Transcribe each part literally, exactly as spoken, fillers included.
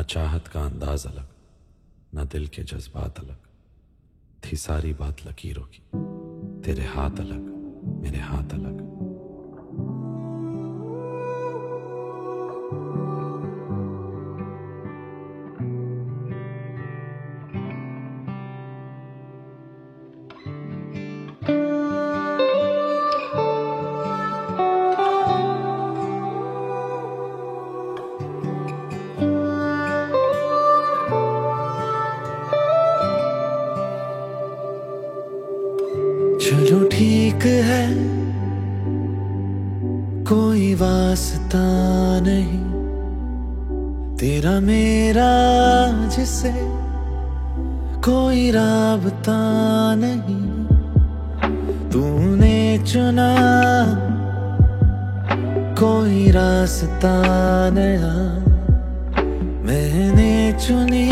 चाहत का अंदाज अलग, ना दिल के जज्बात अलग, थी सारी बात लकीरों की। तेरे हाथ अलग, मेरे हाथ अलग। चलो ठीक है, कोई वास्ता नहीं तेरा मेरा जिसे कोई राबता नहीं। तूने चुना कोई रास्ता नया, मैंने चुनी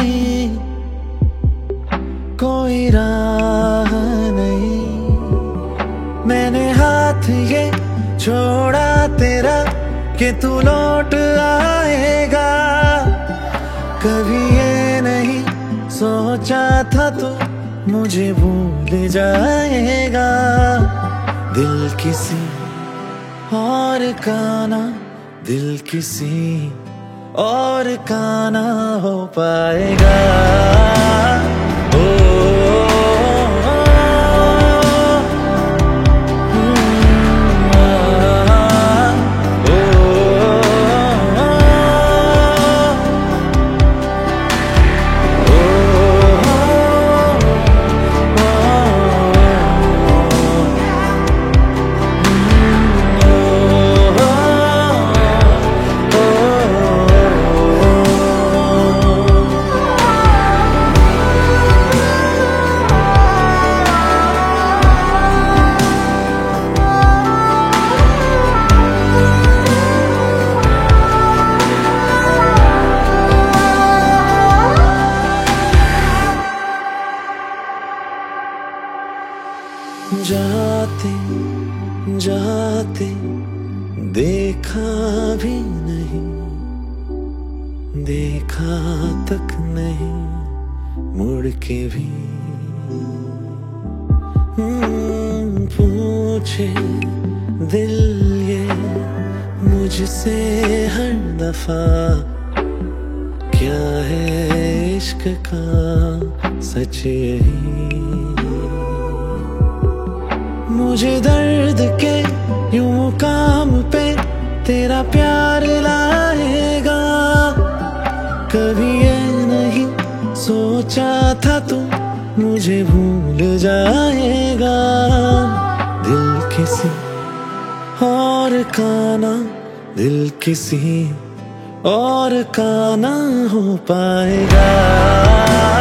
कोई राह नहीं। मैंने हाथ ये छोड़ा तेरा कि तू लौट आएगा, कभी ये नहीं सोचा था तू मुझे भूल जाएगा। दिल किसी और का ना, दिल किसी और का ना हो पाएगा। जाते जाते देखा भी नहीं, देखा तक नहीं मुड़ के भी। पूछे दिल ये मुझसे हर दफा, क्या है इश्क का सच यही। मुझे दर्द के यूं मुकाम पे तेरा प्यार लाएगा, कभी ये नहीं सोचा था तू मुझे भूल जाएगा। दिल किसी और का ना, दिल किसी और का ना हो पाएगा।